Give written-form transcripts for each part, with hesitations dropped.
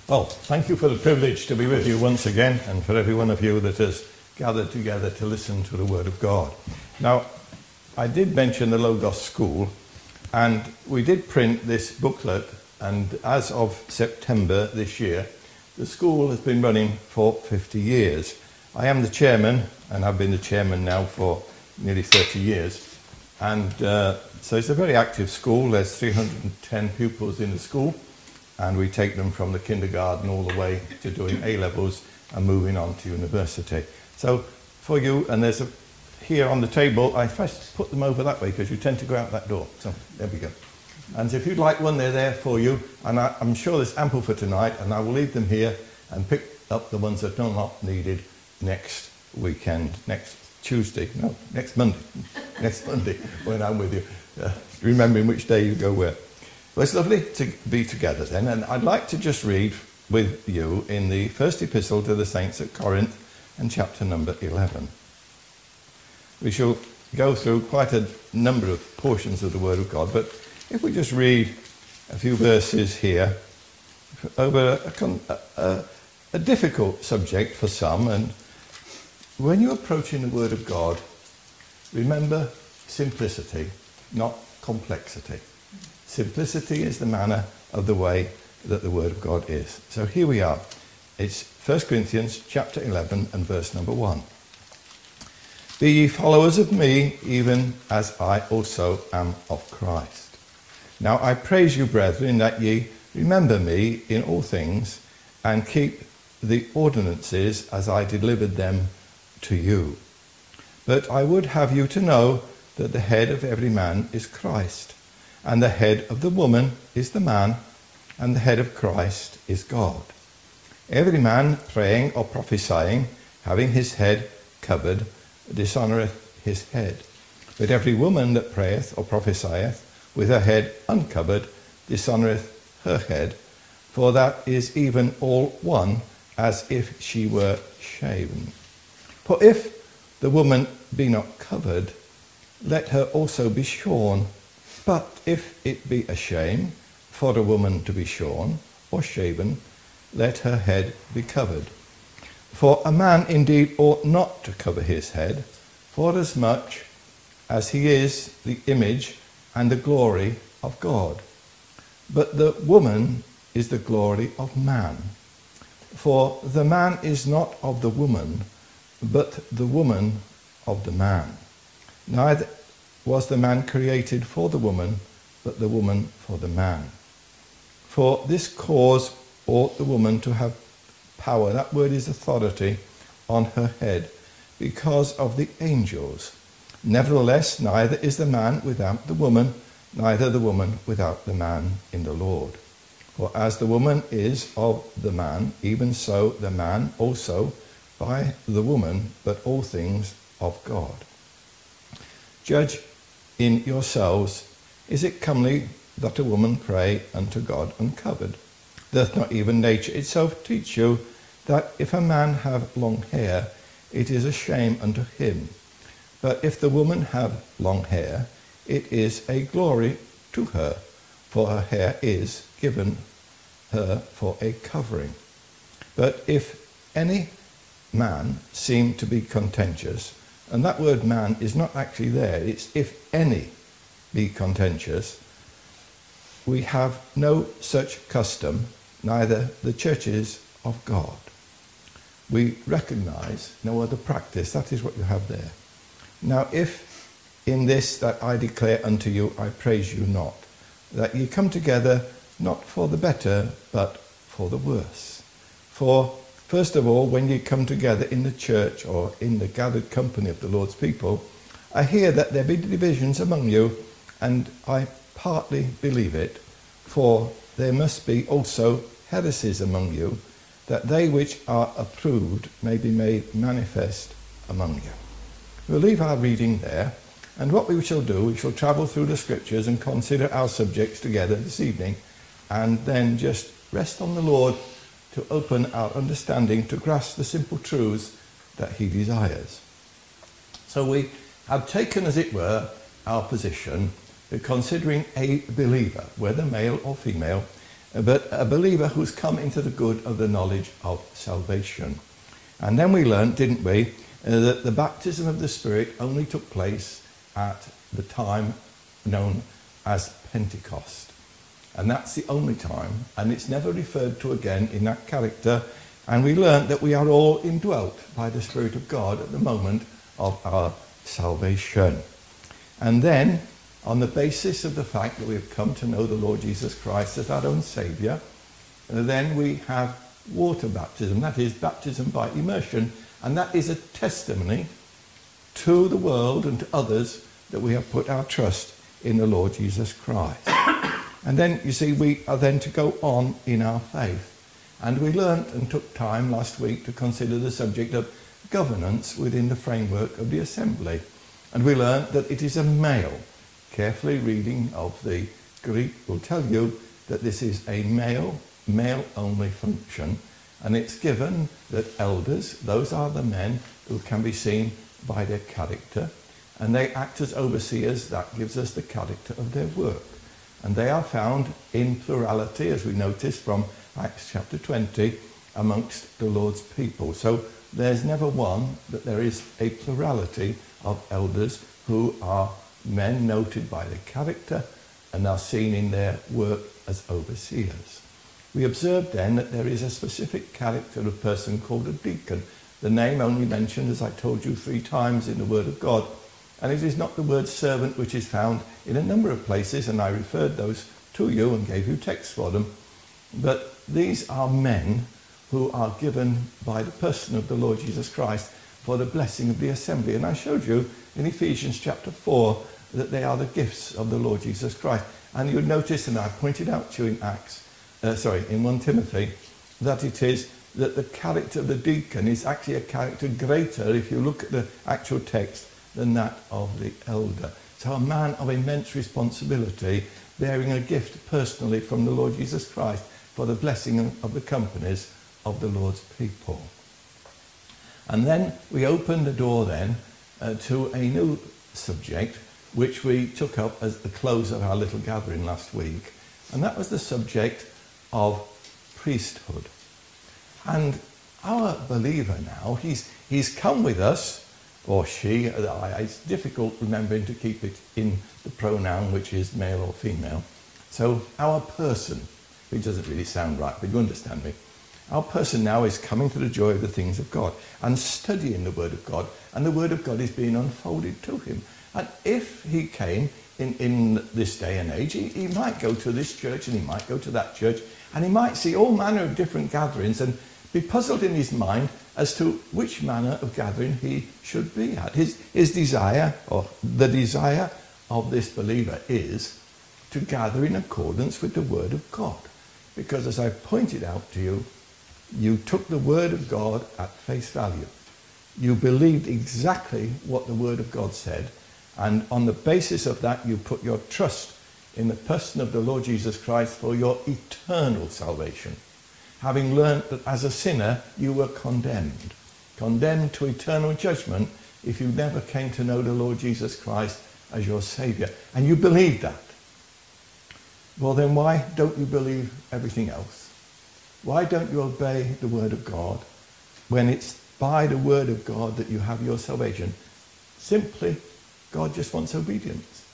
Well, thank you for the privilege to be with you once again, and for every one of you that has gathered together to listen to the Word of God. Now, I did mention the Logos School, and we did print this booklet, and as of September this year, the school has been running for 50 years. I am the chairman, and I've been the chairman now for nearly 30 years. And so it's a very active school. There's 310 pupils in the school, and we take them from the kindergarten all the way to doing A-levels and moving on to university. So for you, and there's here on the table, I first put them over that way because you tend to go out that door. So there we go. And so if you'd like one, they're there for you. And I'm sure there's ample for tonight, and I will leave them here and pick up the ones that are not needed next weekend, next Monday, next Monday when I'm with you, remembering which day you go where. Well, it's lovely to be together then, and I'd like to just read with you in the first epistle to the saints at Corinth and chapter number 11. We shall go through quite a number of portions of the Word of God, but if we just read a few verses here over a difficult subject for some, and when you're approaching the Word of God, remember simplicity, not complexity. Simplicity is the manner of the way that the Word of God is. So here we are. It's 1 Corinthians chapter 11 and verse number 1. Be ye followers of me, even as I also am of Christ. Now I praise you, brethren, that ye remember me in all things, and keep the ordinances as I delivered them to you. But I would have you to know that the head of every man is Christ, and the head of the woman is the man, and the head of Christ is God. Every man praying or prophesying, having his head covered, dishonoureth his head. But every woman that prayeth or prophesieth, with her head uncovered, dishonoureth her head, for that is even all one, as if she were shaven. For if the woman be not covered, let her also be shorn. But if it be a shame for a woman to be shorn or shaven, let her head be covered. For a man indeed ought not to cover his head, forasmuch as he is the image and the glory of God. But the woman is the glory of man. For the man is not of the woman, but the woman of the man. Neither was the man created for the woman, but the woman for the man. For this cause ought the woman to have power, that word is authority, on her head, because of the angels. Nevertheless, neither is the man without the woman, neither the woman without the man in the Lord. For as the woman is of the man, even so the man also by the woman, but all things of God. Judge in yourselves, is it comely that a woman pray unto God uncovered? Doth not even nature itself teach you that if a man have long hair, it is a shame unto him? But if the woman have long hair, it is a glory to her, for her hair is given her for a covering. But if any man seem to be contentious, and that word man is not actually there, it's if any be contentious, we have no such custom, neither the churches of God. We recognize no other practice. That is what you have there. Now, if in this that I declare unto you, I praise you not, that ye come together not for the better, but for the worse. For first of all, when you come together in the church or in the gathered company of the Lord's people, I hear that there be divisions among you, and I partly believe it, for there must be also heresies among you, that they which are approved may be made manifest among you. We'll leave our reading there, and what we shall do, we shall travel through the scriptures and consider our subjects together this evening, and then just rest on the Lord to open our understanding to grasp the simple truths that he desires. So we have taken, as it were, our position considering a believer, whether male or female, but a believer who's come into the good of the knowledge of salvation. And then we learnt, didn't we, that the baptism of the Spirit only took place at the time known as Pentecost. And that's the only time, and it's never referred to again in that character. And we learnt that we are all indwelt by the Spirit of God at the moment of our salvation. And then, on the basis of the fact that we have come to know the Lord Jesus Christ as our own Saviour, then we have water baptism, that is baptism by immersion, and that is a testimony to the world and to others that we have put our trust in the Lord Jesus Christ. And then, you see, we are then to go on in our faith. And we learnt and took time last week to consider the subject of governance within the framework of the assembly. And we learnt that it is a male. Carefully reading of the Greek will tell you that this is a male-only function, and it's given that elders, those are the men who can be seen by their character, and they act as overseers. That gives us the character of their work. And they are found in plurality, as we noticed from Acts chapter 20, amongst the Lord's people. So there's never one, but there is a plurality of elders who are men noted by their character and are seen in their work as overseers. We observed then that there is a specific character of person called a deacon. The name only mentioned, as I told you, 3 times in the Word of God. And it is not the word servant which is found in a number of places, and I referred those to you and gave you text for them. But these are men who are given by the person of the Lord Jesus Christ for the blessing of the assembly. And I showed you in Ephesians chapter 4 that they are the gifts of the Lord Jesus Christ. And you'll notice, and I pointed out to you in 1 Timothy, that it is that the character of the deacon is actually a character greater, if you look at the actual text, than that of the elder. So a man of immense responsibility, bearing a gift personally from the Lord Jesus Christ for the blessing of the companies of the Lord's people. And then we opened the door then to a new subject, which we took up as the close of our little gathering last week. And that was the subject of priesthood. And our believer now, he's come with us, or she, it's difficult remembering to keep it in the pronoun which is male or female. So our person, which doesn't really sound right, but you understand me. Our person now is coming to the joy of the things of God and studying the Word of God, and the Word of God is being unfolded to him. And if he came in this day and age, he might go to this church and he might go to that church, and he might see all manner of different gatherings and be puzzled in his mind as to which manner of gathering he should be at. His desire, or the desire of this believer, is to gather in accordance with the Word of God. Because as I pointed out to you, you took the Word of God at face value. You believed exactly what the Word of God said, and on the basis of that you put your trust in the person of the Lord Jesus Christ for your eternal salvation, having learnt that as a sinner you were condemned to eternal judgment if you never came to know the Lord Jesus Christ as your Saviour. And you believed that. Well, then why don't you believe everything else? Why don't you obey the Word of God when it's by the Word of God that you have your salvation? Simply, God just wants obedience.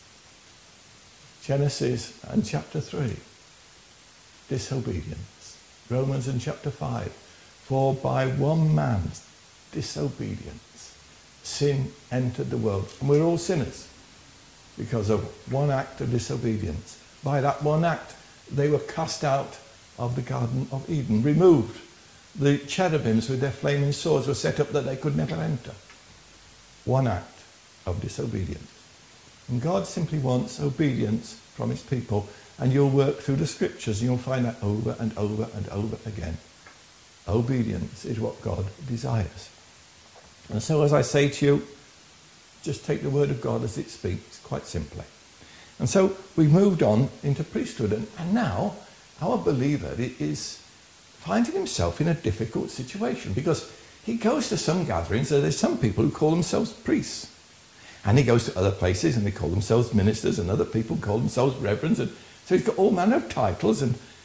Genesis and chapter 3, disobedience. Romans in chapter 5, for by one man's disobedience, sin entered the world. And we're all sinners because of one act of disobedience. By that one act, they were cast out of the Garden of Eden, removed. The cherubims with their flaming swords were set up that they could never enter. One act of disobedience. And God simply wants obedience from his people. And you'll work through the scriptures and you'll find that over and over and over again. Obedience is what God desires. And so as I say to you, just take the Word of God as it speaks, quite simply. And so we moved on into priesthood, and now our believer is finding himself in a difficult situation, because he goes to some gatherings, so there's some people who call themselves priests. And he goes to other places and they call themselves ministers, and other people call themselves reverends. And so he's got all manner of titles, and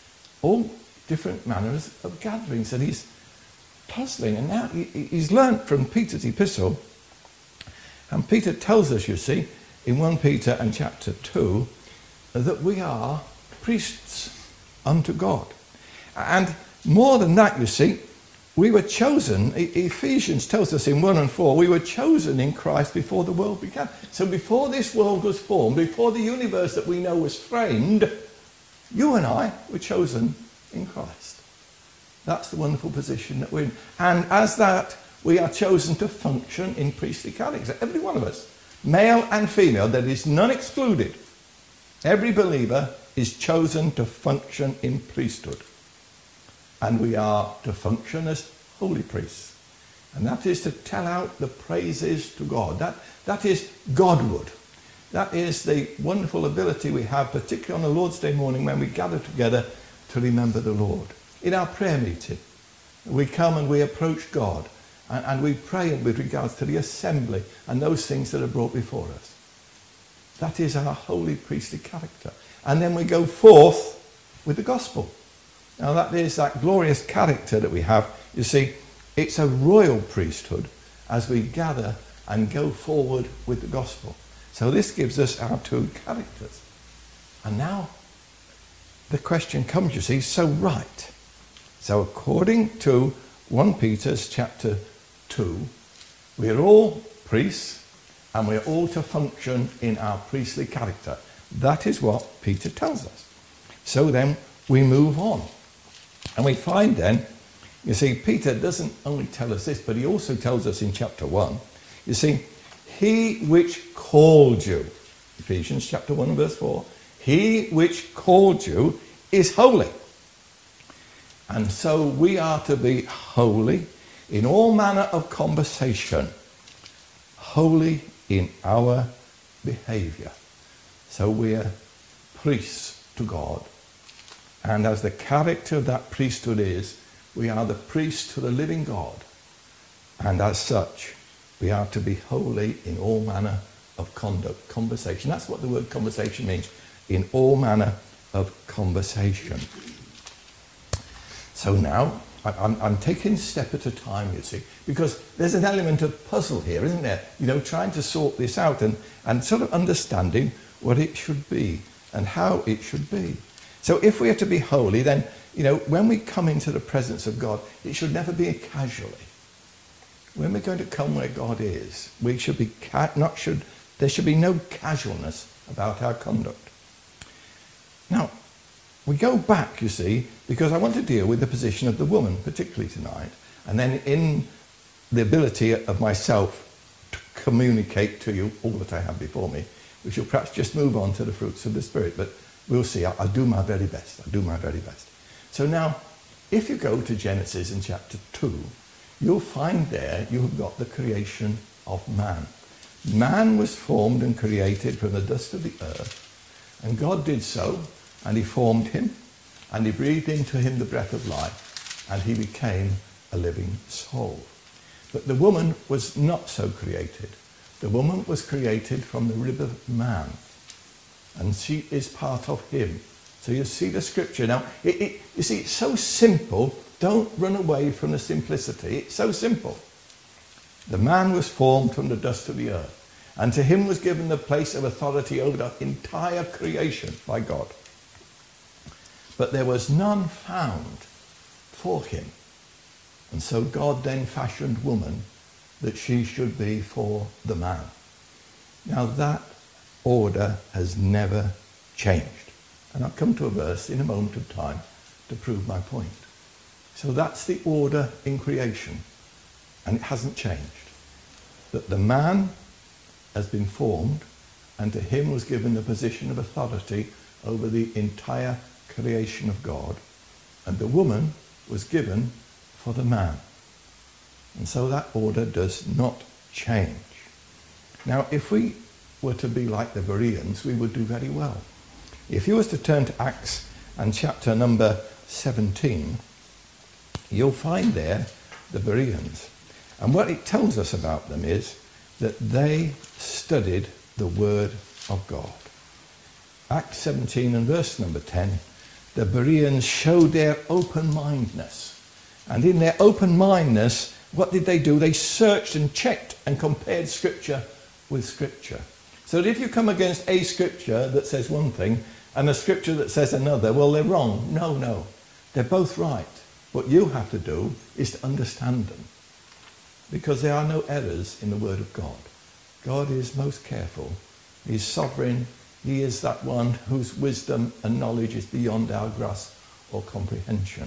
all different manners of gatherings, and he's puzzling. And now he's learnt from Peter's epistle, and Peter tells us, you see, in 1 Peter and chapter 2, that we are priests unto God. And more than that, you see, we were chosen, Ephesians tells us in 1 and 4, we were chosen in Christ before the world began. So before this world was formed, before the universe that we know was framed, you and I were chosen in Christ. That's the wonderful position that we're in. And as that, we are chosen to function in priestly character. Every one of us, male and female, there is none excluded. Every believer is chosen to function in priesthood. And we are to function as holy priests. And that is to tell out the praises to God. That is Godward. That is the wonderful ability we have, particularly on the Lord's Day morning when we gather together to remember the Lord. In our prayer meeting, we come and we approach God and we pray with regards to the assembly and those things that are brought before us. That is our holy priestly character. And then we go forth with the gospel. Now that is that glorious character that we have. You see, it's a royal priesthood as we gather and go forward with the gospel. So this gives us our two characters. And now the question comes, you see, so right. So according to 1 Peter's chapter 2, we're all priests and we're all to function in our priestly character. That is what Peter tells us. So then we move on. And we find then, you see, Peter doesn't only tell us this, but he also tells us in chapter 1, you see, he which called you, Ephesians chapter 1 verse 4, he which called you is holy. And so we are to be holy in all manner of conversation, holy in our behavior. So we're priests to God. And as the character of that priesthood is, we are the priests to the living God. And as such, we are to be holy in all manner of conduct, conversation. That's what the word conversation means, in all manner of conversation. So now, I'm taking a step at a time, you see, because there's an element of puzzle here, isn't there? You know, trying to sort this out and sort of understanding what it should be and how it should be. So if we are to be holy, then, you know, when we come into the presence of God, it should never be casually. When we're going to come where God is, we should be there should be no casualness about our conduct. Now, we go back, you see, because I want to deal with the position of the woman, particularly tonight, and then in the ability of myself to communicate to you all that I have before me, we shall perhaps just move on to the fruits of the Spirit, but we'll see. I'll do my very best. I'll do my very best. So now, if you go to Genesis in chapter 2, you'll find there you've got the creation of man. Man was formed and created from the dust of the earth, and God did so, and he formed him, and he breathed into him the breath of life, and he became a living soul. But the woman was not so created. The woman was created from the rib of man, and she is part of him. So you see the scripture. Now, you see, it's so simple. Don't run away from the simplicity. It's so simple. The man was formed from the dust of the earth, and to him was given the place of authority over the entire creation by God. But there was none found for him. And so God then fashioned woman that she should be for the man. Now that order has never changed. And I'll come to a verse in a moment of time to prove my point. So that's the order in creation. And it hasn't changed. That the man has been formed, and to him was given the position of authority over the entire creation of God. And the woman was given for the man. And so that order does not change. Now, if we were to be like the Bereans, we would do very well. If you was to turn to Acts and chapter number 17, you'll find there the Bereans. And what it tells us about them is that they studied the word of God. Acts 17 and verse number 10 the Bereans showed their open-mindedness. And in their open-mindedness, what did they do? They searched and checked and compared Scripture with Scripture. So that if you come against a Scripture that says one thing and a Scripture that says another, well, they're wrong. No. They're both right. What you have to do is to understand them, because there are no errors in the Word of God. God is most careful. He's sovereign. He is that one whose wisdom and knowledge is beyond our grasp or comprehension.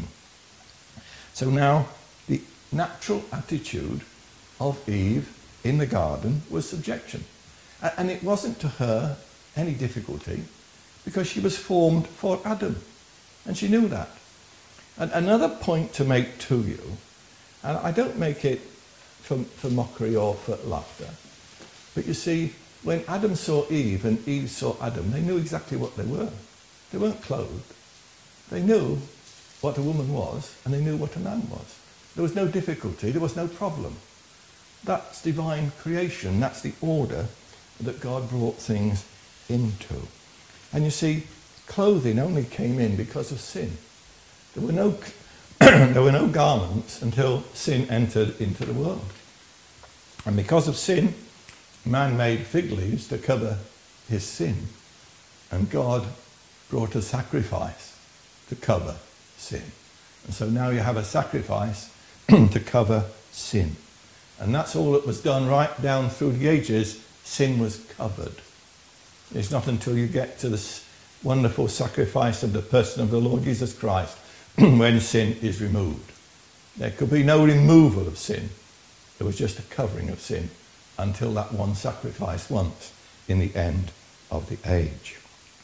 So now, the natural attitude of Eve in the garden was subjection. And it wasn't to her any difficulty, because she was formed for Adam. And she knew that. And another point to make to you, and I don't make it for mockery or for laughter, but you see, when Adam saw Eve and Eve saw Adam, they knew exactly what they were. They weren't clothed. They knew what a woman was, and they knew what a man was. There was no difficulty, there was no problem. That's divine creation. That's the order that God brought things into. And you see, clothing only came in because of sin. There were no, there were no garments until sin entered into the world. And because of sin, man made fig leaves to cover his sin. And God brought a sacrifice to cover sin. And so now you have a sacrifice to cover sin. And that's all that was done right down through the ages. Sin was covered. It's not until you get to this wonderful sacrifice of the person of the Lord Jesus Christ when sin is removed. There could be no removal of sin. There was just a covering of sin until that one sacrifice once in the end of the age.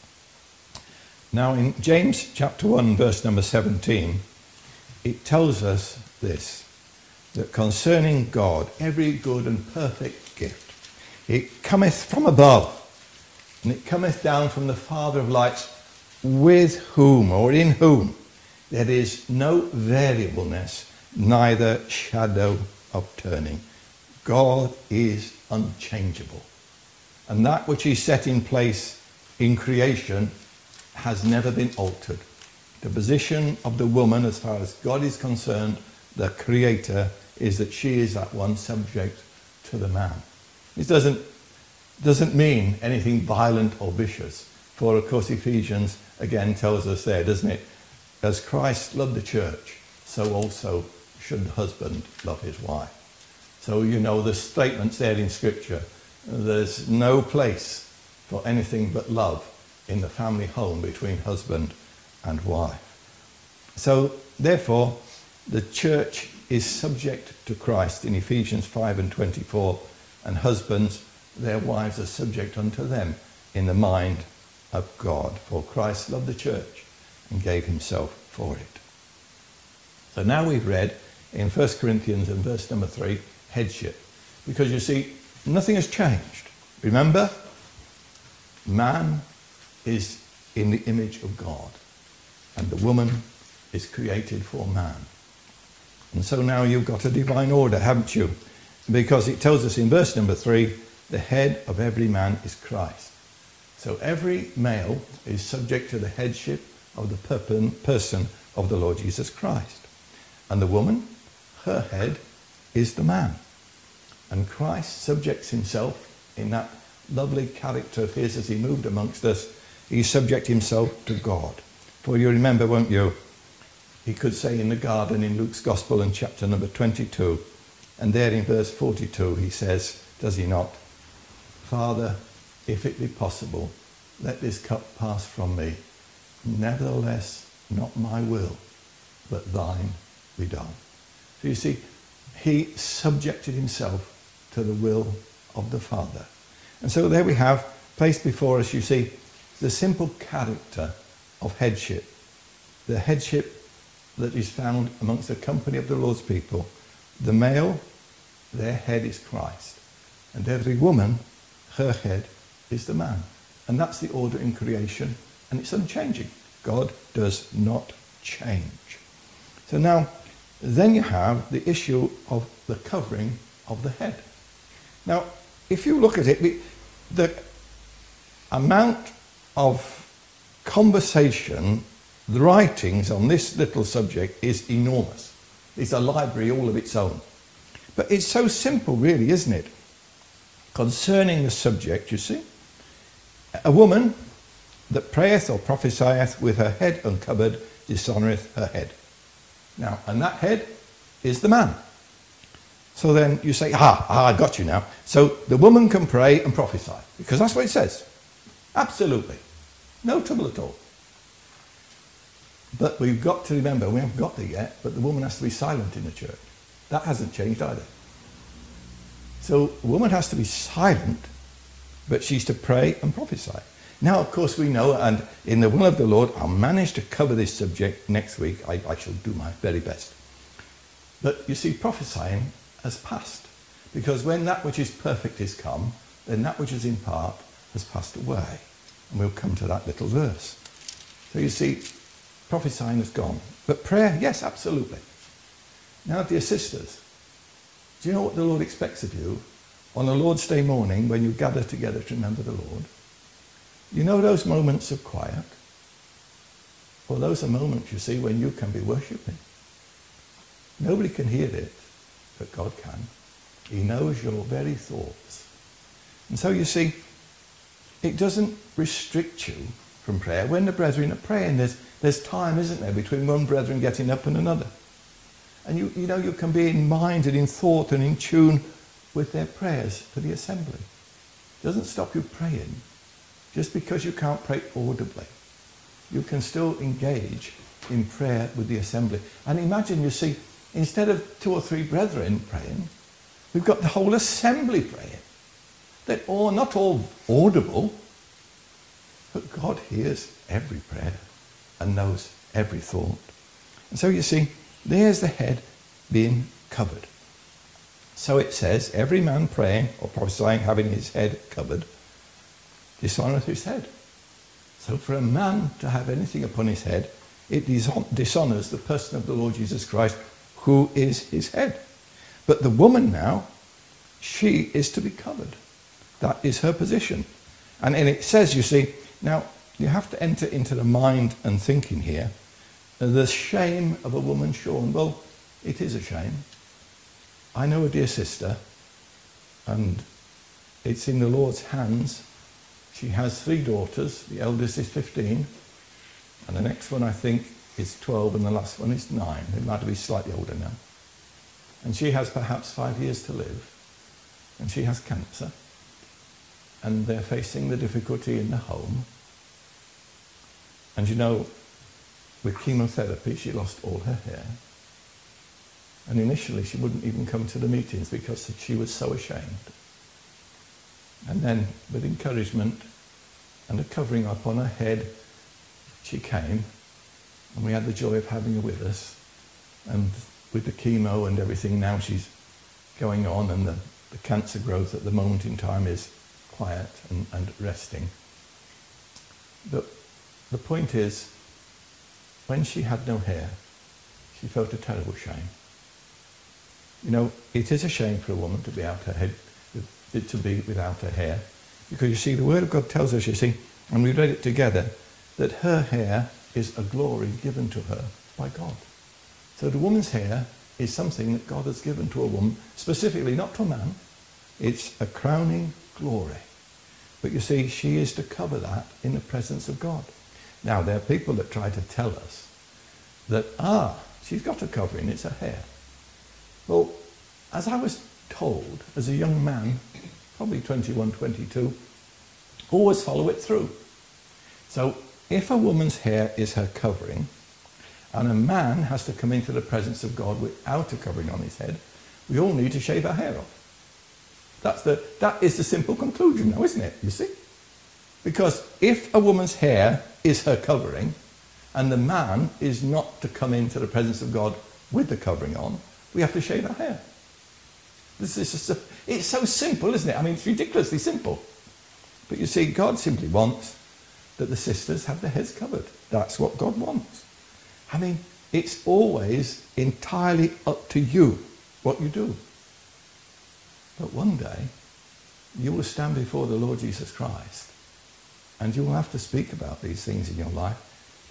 Now in James chapter 1 verse number 17, it tells us this, that concerning God, every good and perfect gift, it cometh from above, and it cometh down from the Father of lights, with whom, or in whom, there is no variableness, neither shadow of turning. God is unchangeable. And that which he set in place in creation has never been altered. The position of the woman, as far as God is concerned, the creator, is that she is that one subject to the man. It doesn't mean anything violent or vicious. For of course Ephesians again tells us there, doesn't it? As Christ loved the church, so also should the husband love his wife. So you know the statements there in Scripture. There's no place for anything but love in the family home between husband and wife. So therefore, the church is subject to Christ in Ephesians 5:24, and husbands, their wives are subject unto them in the mind of God. For Christ loved the church and gave himself for it. So now we've read in 1 Corinthians and verse number 3, headship. Because you see, nothing has changed. Remember, man is in the image of God, and the woman is created for man. And so now you've got a divine order, haven't you? Because it tells us in verse number 3, the head of every man is Christ. So every male is subject to the headship of the person of the Lord Jesus Christ. And the woman, her head is the man. And Christ subjects himself in that lovely character of his as he moved amongst us. He subjects himself to God. For you remember, won't you? He could say in the garden in Luke's Gospel in chapter number 22, and there in verse 42 he says, does he not? Father, if it be possible, let this cup pass from me. Nevertheless, not my will, but thine be done. So you see, he subjected himself to the will of the Father. And so there we have, placed before us, you see, the simple character of headship. The headship that is found amongst the company of the Lord's people. The male, their head is Christ. And every woman, her head is the man. And that's the order in creation, and it's unchanging. God does not change. So now, then you have the issue of the covering of the head. Now, if you look at it, the amount of conversation the writings on this little subject is enormous. It's a library all of its own. But it's so simple, really, isn't it? Concerning the subject, you see, a woman that prayeth or prophesieth with her head uncovered dishonoureth her head. Now, and that head is the man. So then you say, I got you now. So the woman can pray and prophesy, because that's what it says. Absolutely. No trouble at all. But we've got to remember, we haven't got there yet, but the woman has to be silent in the church. That hasn't changed either. So the woman has to be silent, but she's to pray and prophesy. Now, of course, we know, and in the will of the Lord, I'll manage to cover this subject next week. I shall do my very best. But you see, prophesying has passed. Because when that which is perfect is come, then that which is in part has passed away. And we'll come to that little verse. So you see, prophesying has gone. But prayer, yes, absolutely. Now, dear sisters, do you know what the Lord expects of you on a Lord's Day morning when you gather together to remember the Lord? You know those moments of quiet? Well, those are moments, you see, when you can be worshipping. Nobody can hear it, but God can. He knows your very thoughts. And so, you see, it doesn't restrict you from prayer. When the brethren are praying, there's time, isn't there, between one brethren getting up and another. And you know, you can be in mind and in thought and in tune with their prayers for the assembly. It doesn't stop you praying just because you can't pray audibly. You can still engage in prayer with the assembly. And imagine, you see, instead of 2 or 3 brethren praying, we've got the whole assembly praying. They're all, not all audible, but God hears every prayer and knows every thought. And so you see, there's the head being covered. So it says, every man praying or prophesying having his head covered dishonoureth his head. So for a man to have anything upon his head, it dishonours the person of the Lord Jesus Christ, who is his head. But the woman now, she is to be covered. That is her position. And it says, you see, now you have to enter into the mind and thinking here, the shame of a woman shorn. Well, it is a shame. I know a dear sister, and it's in the Lord's hands. She has 3 daughters. The eldest is 15, and the next one, I think, is 12, and the last one is 9. They might be slightly older now. And she has perhaps 5 years to live, and she has cancer, and they're facing the difficulty in the home. And you know, with chemotherapy, she lost all her hair. And initially, she wouldn't even come to the meetings because she was so ashamed. And then, with encouragement and a covering up on her head, she came, and we had the joy of having her with us. And with the chemo and everything, now she's going on, and the cancer growth at the moment in time is quiet and resting. But the point is, when she had no hair, she felt a terrible shame. You know, it is a shame for a woman to be without her hair, because you see, the Word of God tells us, you see, and we read it together, that her hair is a glory given to her by God. So the woman's hair is something that God has given to a woman, specifically not to a man. It's a crowning glory. But you see, she is to cover that in the presence of God. Now, there are people that try to tell us that, she's got a covering, it's her hair. Well, as I was told as a young man, probably 21, 22, always follow it through. So if a woman's hair is her covering, and a man has to come into the presence of God without a covering on his head, we all need to shave our hair off. That is the simple conclusion now, isn't it? You see? Because if a woman's hair is her covering, and the man is not to come into the presence of God with the covering on, we have to shave our hair. It's so simple, isn't it? I mean, it's ridiculously simple. But you see, God simply wants that the sisters have their heads covered. That's what God wants. I mean, it's always entirely up to you what you do. But one day, you will stand before the Lord Jesus Christ, and you will have to speak about these things in your life.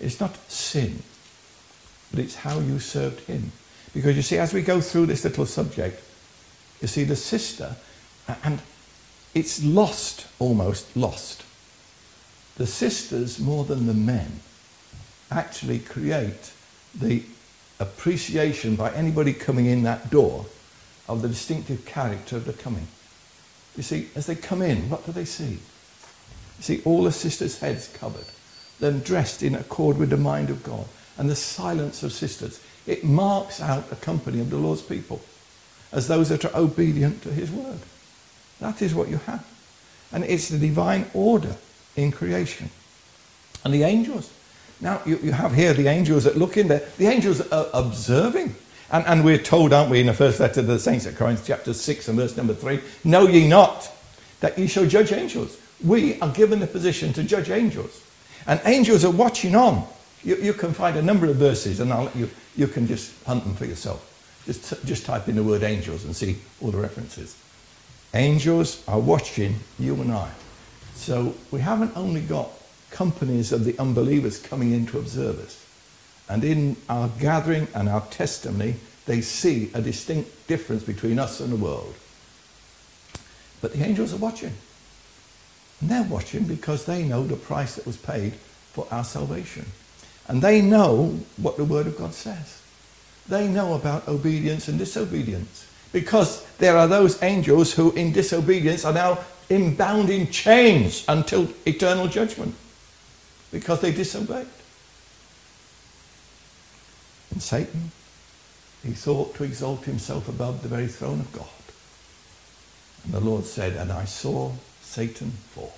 It's not sin, but it's how you served him. Because you see, as we go through this little subject, you see the sister, and it's lost, almost lost. The sisters, more than the men, actually create the appreciation by anybody coming in that door of the distinctive character of the coming. You see, as they come in, what do they see? You see all the sisters' heads covered, them dressed in accord with the mind of God, and the silence of sisters. It marks out a company of the Lord's people as those that are obedient to his word. That is what you have. And it's the divine order in creation. And the angels. Now, you have here the angels that look in there. The angels are observing. And we're told, aren't we, in the first letter to the saints at Corinth, chapter 6 and verse number 3, know ye not that ye shall judge angels. We are given the position to judge angels. And angels are watching on. You can find a number of verses, and I'll let you can just hunt them for yourself. Just type in the word angels and see all the references. Angels are watching you and I. So we haven't only got companies of the unbelievers coming in to observe us. And in our gathering and our testimony, they see a distinct difference between us and the world. But the angels are watching. And they're watching because they know the price that was paid for our salvation. And they know what the Word of God says. They know about obedience and disobedience. Because there are those angels who in disobedience are now bound in chains until eternal judgment. Because they disobeyed. And Satan, he thought to exalt himself above the very throne of God. And the Lord said, and I saw Satan fall.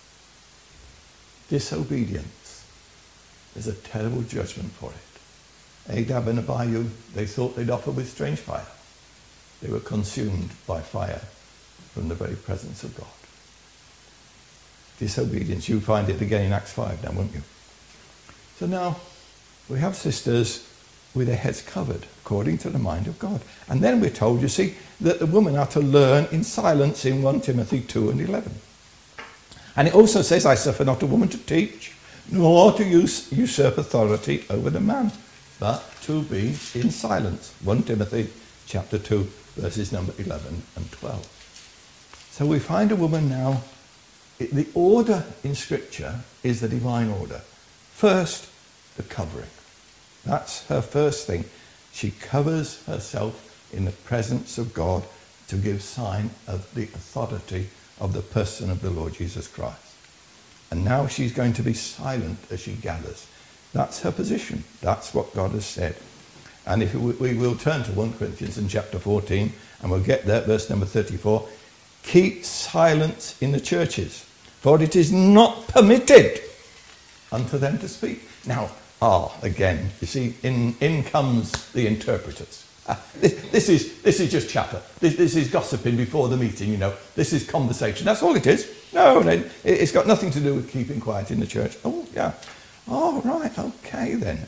Disobedience is a terrible judgment for it. Adab and Abihu, they thought they'd offer with strange fire. They were consumed by fire from the very presence of God. Disobedience, you find it again in Acts 5 now, won't you? So now we have sisters with their heads covered according to the mind of God. And then we're told, you see, that the women are to learn in silence in 1 Timothy 2 and 11. And it also says, I suffer not a woman to teach, nor to usurp authority over the man, but to be in silence. 1 Timothy chapter 2, verses number 11 and 12. So we find a woman now, the order in Scripture is the divine order. First, the covering. That's her first thing. She covers herself in the presence of God to give sign of the authority of the person of the Lord Jesus Christ. And now she's going to be silent as she gathers. That's her position. That's what God has said. And if we will turn to 1 Corinthians in chapter 14, and we'll get there, verse number 34. Keep silence in the churches, for it is not permitted unto them to speak. Now, again, you see, in comes the interpreters. This is just chatter. This is gossiping before the meeting, you know. This is conversation. That's all it is. No, it's got nothing to do with keeping quiet in the church. Oh, yeah. Oh, right, okay then.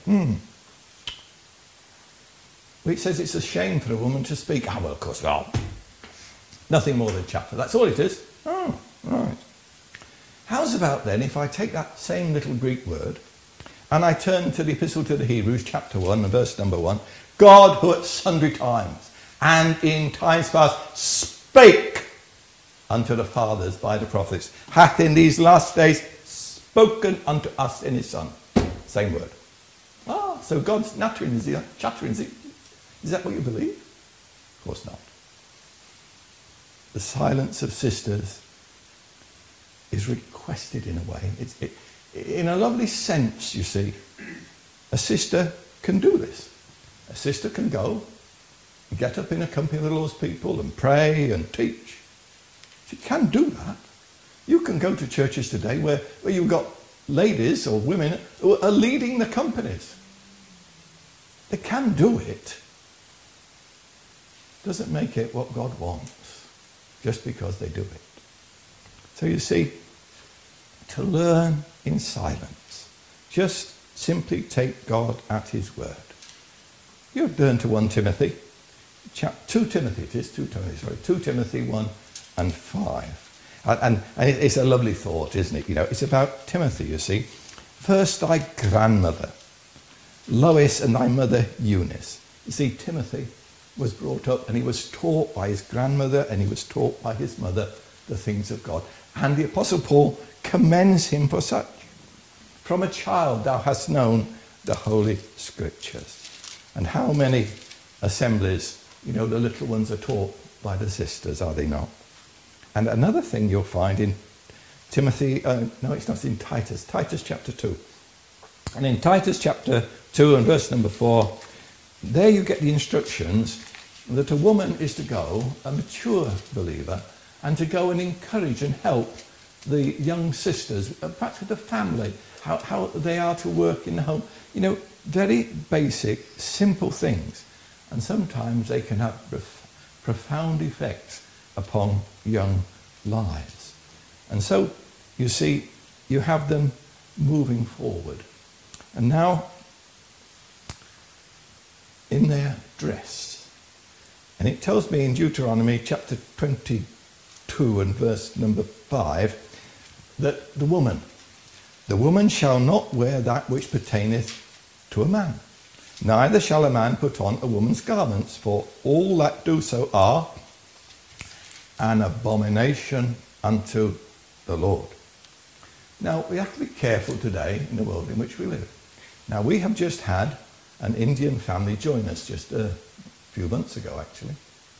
Well, it says it's a shame for a woman to speak. Well, of course, nothing more than chatter. That's all it is. Oh, right. How's about then if I take that same little Greek word and I turn to the Epistle to the Hebrews, chapter 1, and verse number 1. God, who at sundry times and in times past spake unto the fathers by the prophets, hath in these last days spoken unto us in his Son. Same word. So God's nattering, is he? Chattering, is he? Is that what you believe? Of course not. The silence of sisters is requested in a way. It's in a lovely sense, you see. A sister can do this. A sister can go and get up in a company of the Lord's people and pray and teach. She can do that. You can go to churches today where you've got ladies or women who are leading the companies. They can do it. Doesn't make it what God wants just because they do it. So you see, to learn in silence, just simply take God at his word. You turn to 1 Timothy, 2 Timothy 1 and 5. And it's a lovely thought, isn't it? You know, it's about Timothy, you see. First thy grandmother, Lois, and thy mother Eunice. You see, Timothy was brought up and he was taught by his grandmother and he was taught by his mother the things of God. And the Apostle Paul commends him for such. From a child thou hast known the Holy Scriptures. And how many assemblies, the little ones are taught by the sisters, are they not? And another thing you'll find in Timothy, it's not in Titus chapter 2. And in Titus chapter 2 and verse number 4, there you get the instructions that a woman is to go, a mature believer, and to go and encourage and help the young sisters, perhaps with the family, how they are to work in the home. Very basic, simple things. And sometimes they can have profound effects upon young lives. And so, you see, you have them moving forward. And now, in their dress. And it tells me in Deuteronomy chapter 22 and verse number 5 that the woman shall not wear that which pertaineth to a man. Neither shall a man put on a woman's garments, for all that do so are an abomination unto the Lord. Now, we have to be careful today in the world in which we live. Now, we have just had an Indian family join us just a few months ago, actually.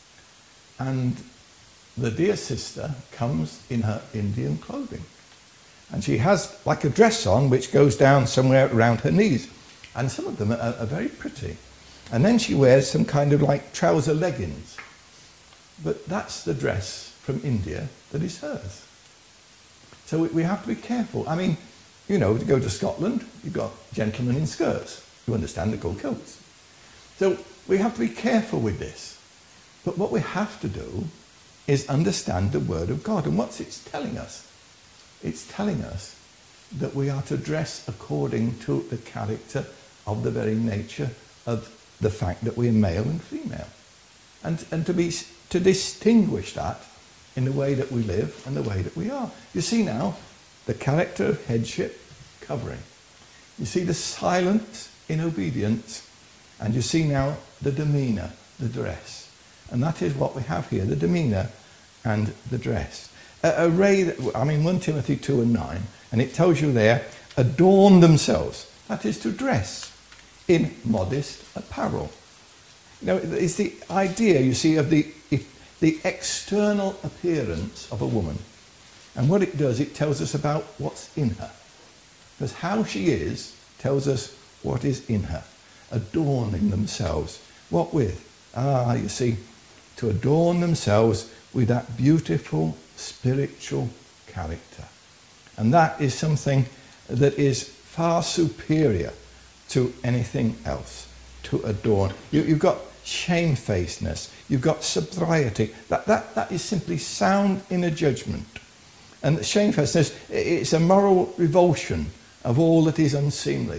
And the dear sister comes in her Indian clothing. And she has like a dress on which goes down somewhere around her knees. And some of them are very pretty. And then she wears some kind of like trouser leggings. But that's the dress from India that is hers. So we have to be careful. I mean, to go to Scotland, you've got gentlemen in skirts. You understand, they're called kilts. So we have to be careful with this. But what we have to do is understand the Word of God. And what's it telling us? It's telling us that we are to dress according to the character of the very nature of the fact that we're male and female. And to distinguish that in the way that we live and the way that we are. You see now, the character of headship, covering. You see the silence in obedience, and you see now the demeanour, the dress. And that is what we have here, the demeanour and the dress. Array, 1 Timothy 2 and 9, and it tells you there, adorn themselves. That is to dress in modest apparel. It's the idea, you see, of the external appearance of a woman. And what it does, it tells us about what's in her. Because how she is tells us what is in her. Adorning themselves. What with? You see, to adorn themselves with that beautiful spiritual character. And that is something that is far superior to anything else. To adorn. You've got shamefacedness. You've got sobriety. That is simply sound inner judgment. And shamefacedness, it's a moral revulsion of all that is unseemly.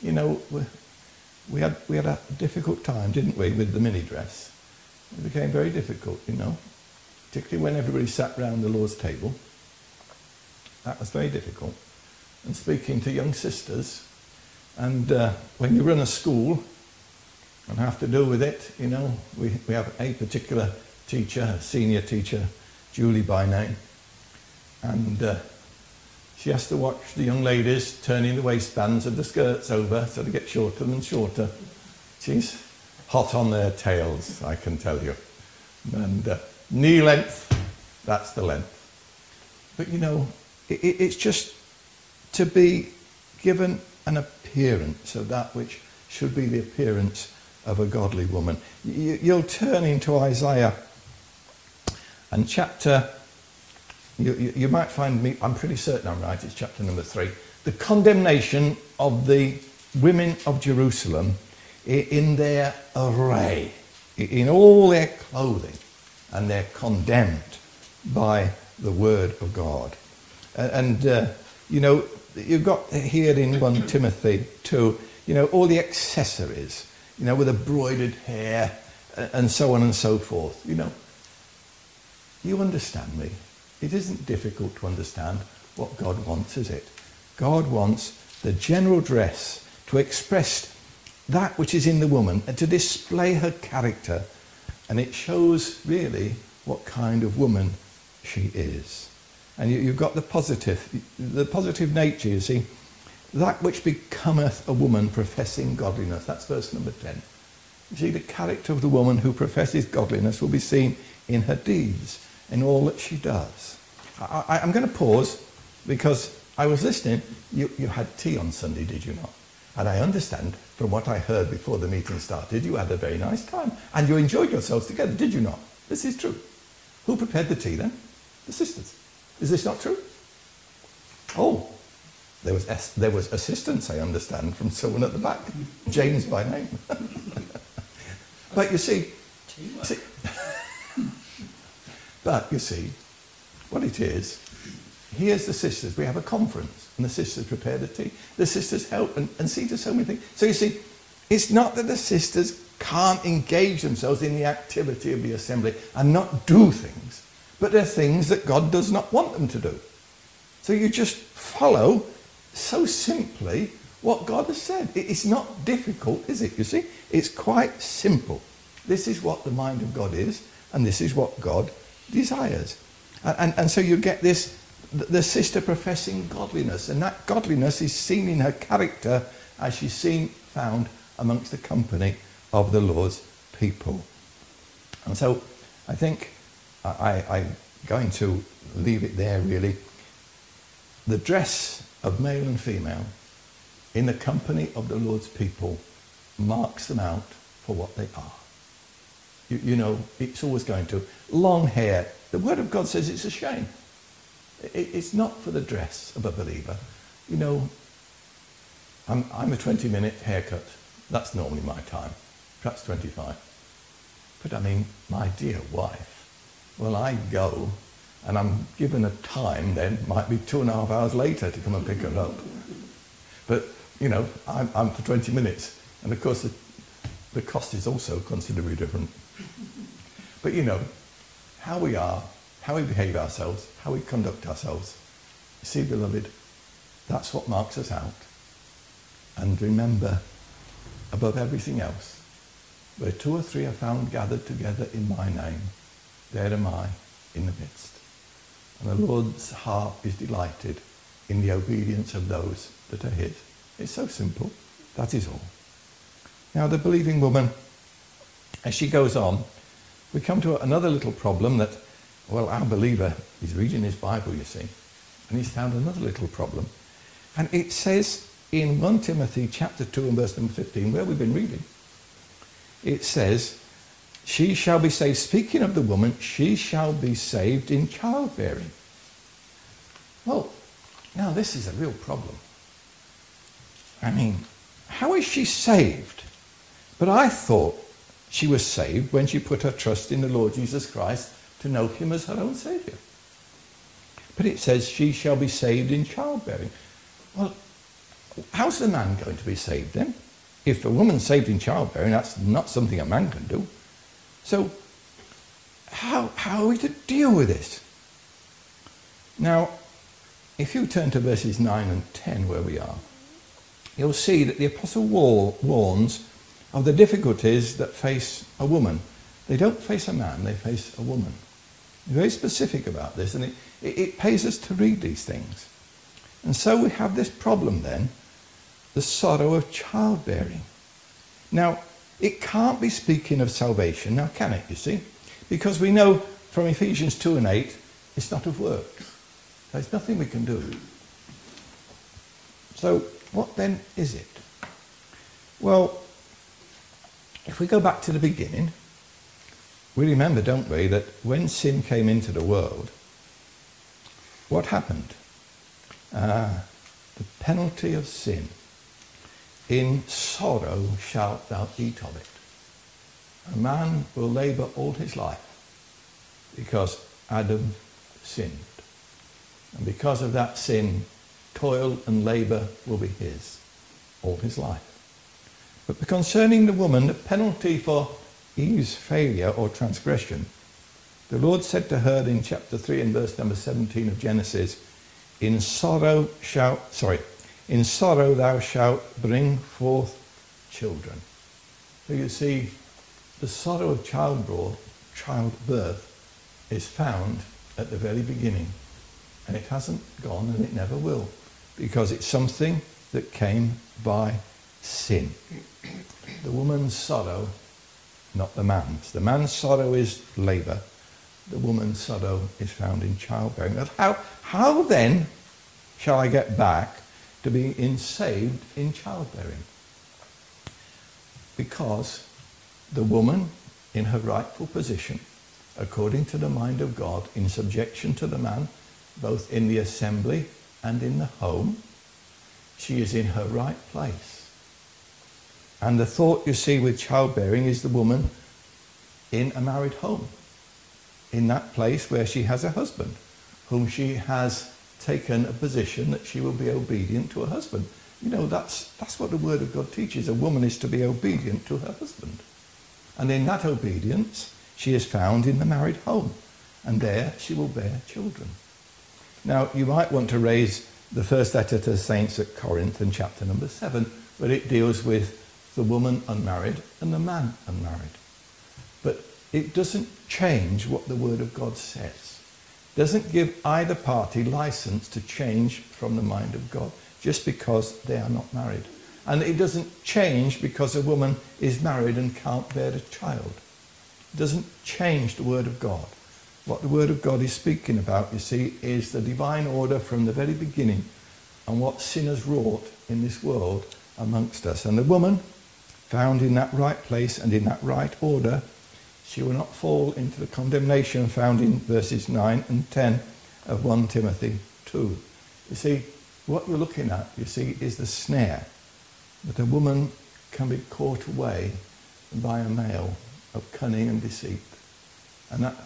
We had a difficult time, didn't we, with the mini dress. It became very difficult, particularly when everybody sat round the Lord's table. That was very difficult. And speaking to young sisters, and when you run a school and have to deal with it, we have a particular teacher, a senior teacher, Julie by name, and she has to watch the young ladies turning the waistbands of the skirts over so they get shorter and shorter. She's hot on their tails, I can tell you. And knee length, that's the length. But it's just to be given an appearance of that which should be the appearance of a godly woman. You'll turn into Isaiah and chapter... You might find me, I'm pretty certain I'm right, it's chapter number 3. The condemnation of the women of Jerusalem in their array, in all their clothing, and they're condemned by the word of God. And you've got here in 1 Timothy 2, all the accessories, with a broidered hair and so on and so forth. You understand me. It isn't difficult to understand what God wants, is it? God wants the general dress, to express that which is in the woman and to display her character. And it shows really what kind of woman she is. And you've got the positive nature, you see. That which becometh a woman professing godliness. That's verse number 10. You see, the character of the woman who professes godliness will be seen in her deeds, in all that she does. I'm going to pause because I was listening. You had tea on Sunday, did you not? And I understand from what I heard before the meeting started, you had a very nice time. And you enjoyed yourselves together, did you not? This is true. Who prepared the tea then? The sisters. Is this not true? Oh, there was assistance, I understand, from someone at the back. James by name. But you see, what it is, here's the sisters. We have a conference, and the sisters prepare the tea. The sisters help and see to so many things. So you see, it's not that the sisters can't engage themselves in the activity of the assembly and not do things, but they're things that God does not want them to do. So you just follow so simply what God has said. It's not difficult, is it? You see, it's quite simple. This is what the mind of God is, and this is what God desires. And so you get this, the sister professing godliness, and that godliness is seen in her character as she's found amongst the company of the Lord's people. And so I think I'm going to leave it there, really. The dress of male and female in the company of the Lord's people marks them out for what they are. You know, it's always going to. Long hair, the Word of God says it's a shame. It's not for the dress of a believer. You know, I'm a 20-minute haircut. That's normally my time, perhaps 25. But I mean, my dear wife, well, I go and I'm given a time then, might be 2.5 hours later to come and pick her up. But, you know, I'm for 20 minutes. And of course, the cost is also considerably different. But, you know, how we are, how we behave ourselves, how we conduct ourselves. You see, beloved, that's what marks us out. And remember, above everything else, where 2 or 3 are found gathered together in my name, there am I in the midst. And the Lord's heart is delighted in the obedience of those that are his. It's so simple. That is all. Now, the believing woman, as she goes on, we come to another little problem that, well, our believer is reading his Bible, you see, and he's found another little problem. And it says in 1 Timothy chapter 2 and verse number 15, where we've been reading, it says, she shall be saved, speaking of the woman, she shall be saved in childbearing. Well, now this is a real problem. I mean, how is she saved? But I thought she was saved when she put her trust in the Lord Jesus Christ to know him as her own Saviour. But it says she shall be saved in childbearing. Well, how's the man going to be saved then? If a woman's saved in childbearing, that's not something a man can do. So, how are we to deal with this? Now, if you turn to verses 9 and 10 where we are, you'll see that the Apostle warns of the difficulties that face a woman. They don't face a man, they face a woman. He's very specific about this, and it pays us to read these things. And so we have this problem then, the sorrow of childbearing. Now, it can't be speaking of salvation, now can it, you see? Because we know from Ephesians 2 and 8, it's not of works. There's nothing we can do. So, what then is it? Well, if we go back to the beginning, we remember, don't we, that when sin came into the world, what happened? The penalty of sin. In sorrow shalt thou eat of it. A man will labour all his life because Adam sinned. And because of that sin, toil and labour will be his all his life. But concerning the woman, the penalty for Eve's failure or transgression, the Lord said to her in chapter 3 and verse number 17 of Genesis, in In sorrow thou shalt bring forth children. So you see, the sorrow of childbirth is found at the very beginning. And it hasn't gone and it never will. Because it's something that came by sin. The woman's sorrow, not the man's. The man's sorrow is labour. The woman's sorrow is found in childbearing. How then shall I get back to being saved in childbearing? Because the woman in her rightful position, according to the mind of God, in subjection to the man, both in the assembly and in the home, she is in her right place. And the thought you see with childbearing is the woman in a married home, in that place where she has a husband, whom she has taken a position that she will be obedient to her husband. You know, that's what the Word of God teaches. A woman is to be obedient to her husband. And in that obedience, she is found in the married home. And there she will bear children. Now, you might want to raise the first letter to the saints at Corinth in chapter number 7, where it deals with the woman unmarried and the man unmarried. But it doesn't change what the Word of God says. It doesn't give either party license to change from the mind of God just because they are not married. And it doesn't change because a woman is married and can't bear a child. It doesn't change the Word of God. What the Word of God is speaking about, you see, is the divine order from the very beginning and what sin has wrought in this world amongst us. And the woman, found in that right place and in that right order, she will not fall into the condemnation found in verses 9 and 10 of 1 Timothy 2. You see, what you're looking at, you see, is the snare that a woman can be caught away by a male of cunning and deceit. And that,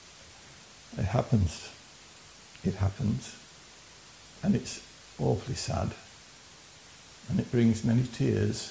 it happens. It happens. And it's awfully sad. And it brings many tears.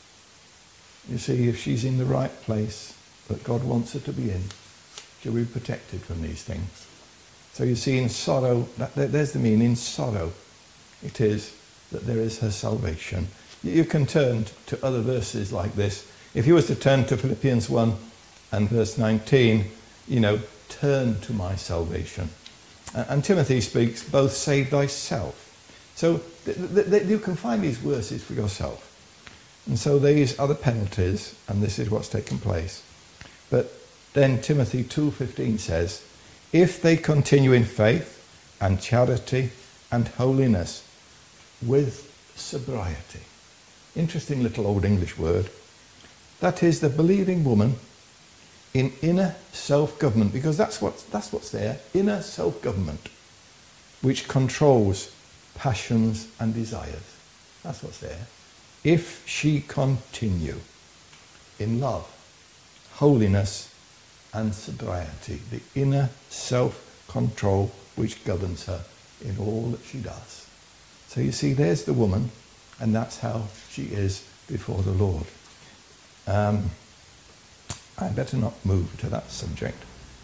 You see, if she's in the right place that God wants her to be in, she'll be protected from these things. So you see, in sorrow, there's the meaning, in sorrow, it is that there is her salvation. You can turn to other verses like this. If you was to turn to Philippians 1 and verse 19, you know, turn to my salvation. And Timothy speaks, both save thyself. So you can find these verses for yourself. And so these are the penalties, and this is what's taken place. But then Timothy 2:15 says, if they continue in faith and charity and holiness with sobriety. Interesting little old English word. That is the believing woman in inner self-government, because that's what's there, inner self-government, which controls passions and desires. That's what's there. If she continue in love, holiness and sobriety, the inner self-control which governs her in all that she does. So you see, there's the woman, and that's how she is before the Lord. I better not move to that subject.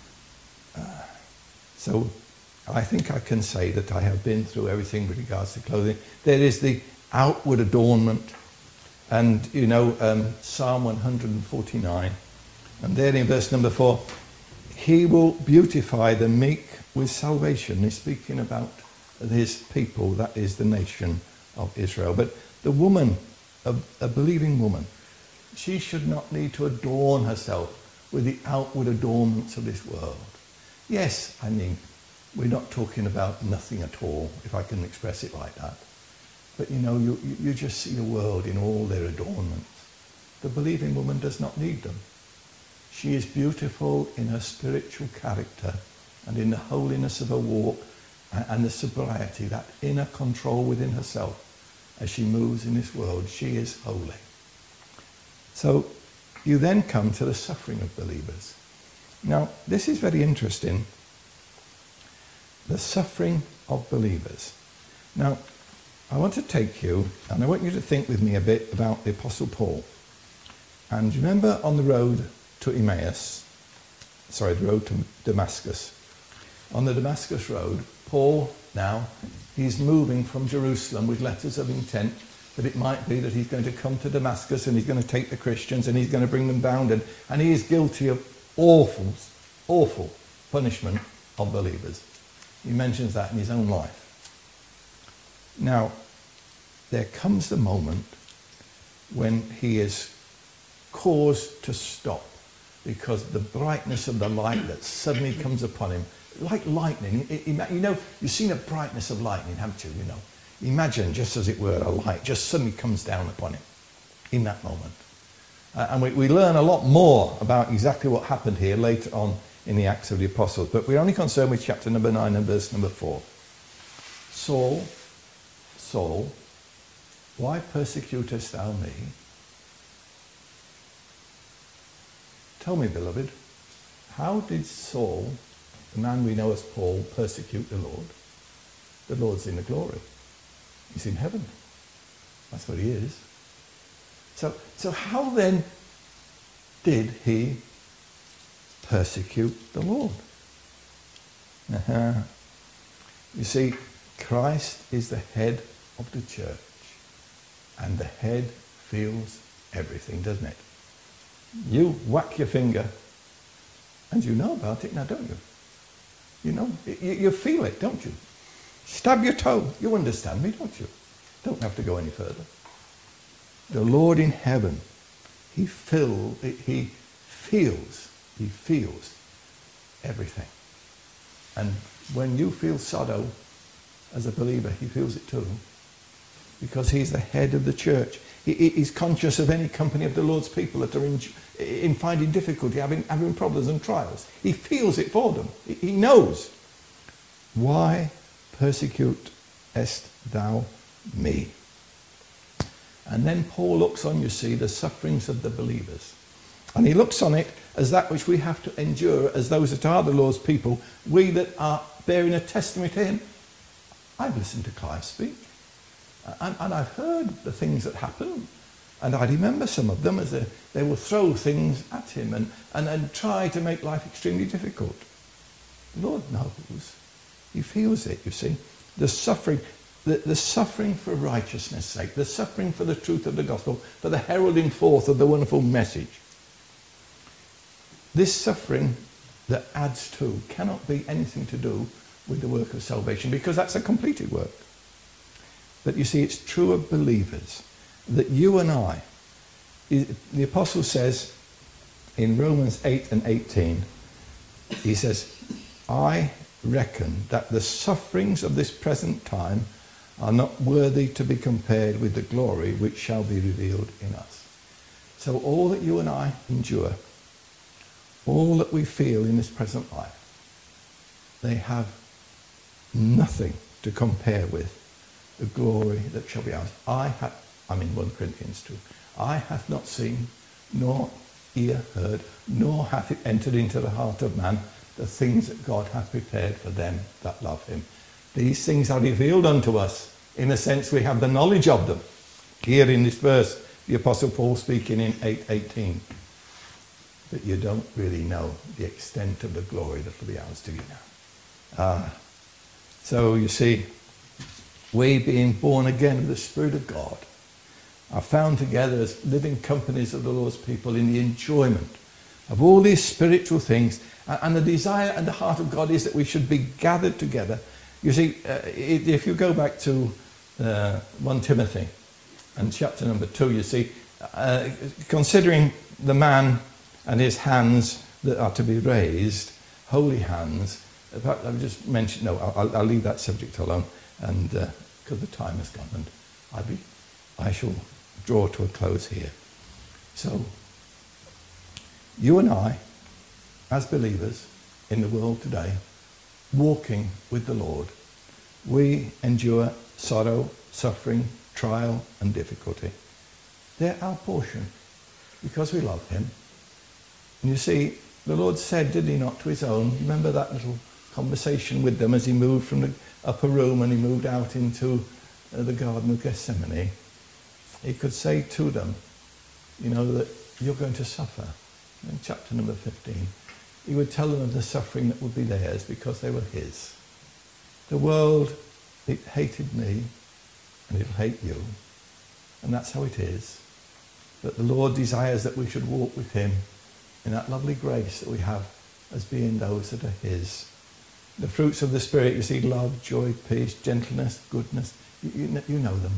So I think I can say that I have been through everything with regards to clothing. There is the outward adornment, and you know, Psalm 149, and there in verse number 4, he will beautify the meek with salvation. He's speaking about his people, that is the nation of Israel. But the woman, a believing woman, she should not need to adorn herself with the outward adornments of this world. Yes, I mean, we're not talking about nothing at all, if I can express it like that. But you know, you just see the world in all their adornments. The believing woman does not need them. She is beautiful in her spiritual character and in the holiness of her walk and the sobriety, that inner control within herself as she moves in this world. She is holy. So you then come to the suffering of believers. Now, this is very interesting. The suffering of believers. Now, I want to take you, and I want you to think with me a bit about the Apostle Paul. And remember on the road to the road to Damascus. On the Damascus road, Paul now. He's moving from Jerusalem with letters of intent that it might be that he's going to come to Damascus and he's going to take the Christians and he's going to bring them bound. And he is guilty of awful punishment of believers. He mentions that in his own life. Now, there comes the moment when he is caused to stop because the brightness of the light that suddenly comes upon him, like lightning. You've seen a brightness of lightning, haven't you? Imagine, just as it were, a light just suddenly comes down upon him in that moment. And we learn a lot more about exactly what happened here later on in the Acts of the Apostles. But we're only concerned with chapter number 9 and verse number 4. Saul, Saul, why persecutest thou me? Tell me, beloved, how did Saul, the man we know as Paul, persecute the Lord? The Lord's in the glory. He's in heaven. That's what he is. So how then did he persecute the Lord? You see, Christ is the head of the church, and the head feels everything, doesn't it? You whack your finger, and you know about it now, don't you? You know, you feel it, don't you? Stab your toe, you understand me, don't you? Don't have to go any further. The Lord in heaven, he feels everything. And when you feel sorrow as a believer, he feels it too, because he's the head of the church. He's conscious of any company of the Lord's people that are in finding difficulty, having problems and trials. He feels it for them. He knows. Why persecutest thou me? And then Paul looks on, you see, the sufferings of the believers. And he looks on it as that which we have to endure as those that are the Lord's people, we that are bearing a testimony to him. I've listened to Clive speak. And I've heard the things that happen, and I remember some of them as they will throw things at him and try to make life extremely difficult. The Lord knows. He feels it, you see. The suffering for righteousness' sake, the suffering for the truth of the gospel, for the heralding forth of the wonderful message. This suffering that adds to cannot be anything to do with the work of salvation, because that's a completed work. But you see, it's true of believers that you and I, the apostle says in Romans 8 and 18, he says, I reckon that the sufferings of this present time are not worthy to be compared with the glory which shall be revealed in us. So all that you and I endure, all that we feel in this present life, they have nothing to compare with the glory that shall be ours. I'm in 1 Corinthians 2. I hath not seen, nor ear heard, nor hath it entered into the heart of man the things that God hath prepared for them that love him. These things are revealed unto us. In a sense, we have the knowledge of them. Here in this verse, the Apostle Paul speaking in 8:18. But you don't really know the extent of the glory that will be ours to you now. So you see, we being born again of the Spirit of God are found together as living companies of the Lord's people in the enjoyment of all these spiritual things. And the desire and the heart of God is that we should be gathered together. You see, if you go back to 1 Timothy and chapter number 2, you see, considering the man and his hands that are to be raised, holy hands. In fact, I've just mentioned, I'll leave that subject alone, and because the time has gone, and I shall draw to a close here. So, you and I, as believers in the world today, walking with the Lord, we endure sorrow, suffering, trial, and difficulty. They're our portion because we love him. And you see, the Lord said, did he not, to his own, remember that little conversation with them as he moved from the upper room and he moved out into the Garden of Gethsemane? He could say to them, that you're going to suffer. In chapter number 15, he would tell them of the suffering that would be theirs because they were his. The world, it hated me, and it'll hate you. And that's how it is. But the Lord desires that we should walk with him in that lovely grace that we have as being those that are his. The fruits of the Spirit, you see, love, joy, peace, gentleness, goodness. You know them.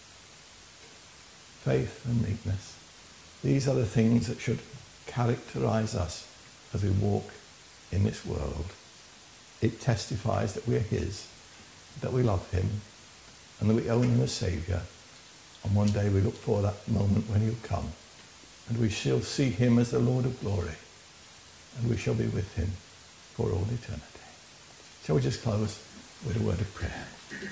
Faith and meekness. These are the things that should characterize us as we walk in this world. It testifies that we are his, that we love him, and that we own him as Saviour. And one day we look for that moment when he'll come, and we shall see him as the Lord of glory, and we shall be with him for all eternity. Shall we just close with a word of prayer?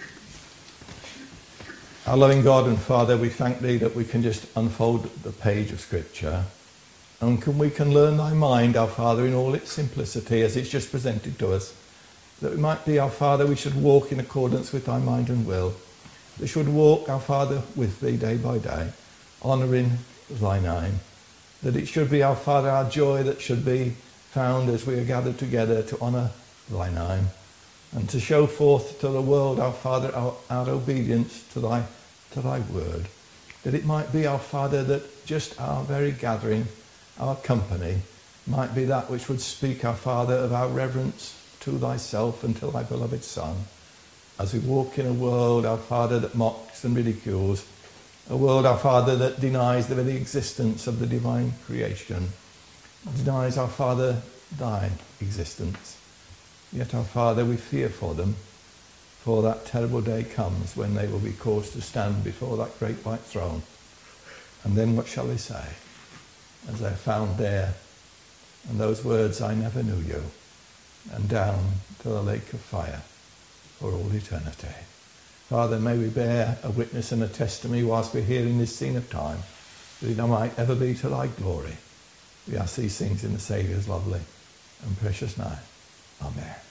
Our loving God and Father, we thank thee that we can just unfold the page of Scripture, and we can learn thy mind, our Father, in all its simplicity as it's just presented to us, that we might be, our Father, we should walk in accordance with thy mind and will. We should walk, our Father, with thee day by day, honouring thy name. That it should be, our Father, our joy that should be found as we are gathered together to honour thy name, and to show forth to the world, our Father, our obedience to thy word. That it might be, our Father, that just our very gathering, our company, might be that which would speak, our Father, of our reverence to thyself and to thy beloved Son. As we walk in a world, our Father, that mocks and ridicules, a world, our Father, that denies the very existence of the divine creation, denies, our Father, thine existence. Yet, our Father, we fear for them, for that terrible day comes when they will be caused to stand before that great white throne. And then what shall they say as they're found there? And those words, I never knew you, and down to the lake of fire for all eternity. Father, may we bear a witness and a testimony whilst we're here in this scene of time, that it might ever be to thy glory. We ask these things in the Saviour's lovely and precious name. Amen.